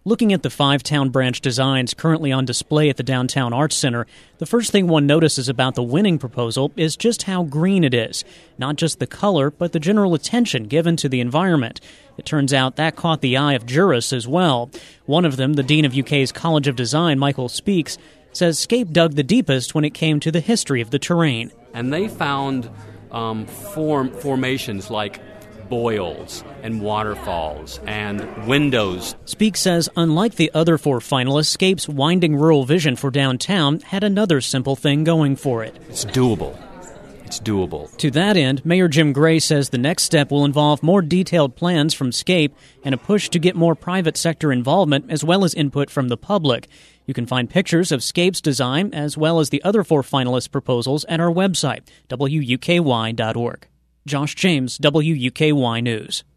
Looking at the 5 Town Branch designs currently on display at the Downtown Arts Center, the first thing one notices about the winning proposal is just how green it is. Not just the color, but the general attention given to the environment. It turns out that caught the eye of jurists as well. One of them, the Dean of UK's College of Design, Michael Speaks, says Scape dug the deepest when it came to the history of the terrain. And they found formations like boils and waterfalls and windows. Speaks says unlike the other 4 finalists, Scape's winding rural vision for downtown had another simple thing going for it. It's doable. It's doable. To that end, Mayor Jim Gray says the next step will involve more detailed plans from Scape and a push to get more private sector involvement as well as input from the public. You can find pictures of Scape's design as well as the other 4 finalists' proposals at our website, wuky.org. Josh James, WUKY News.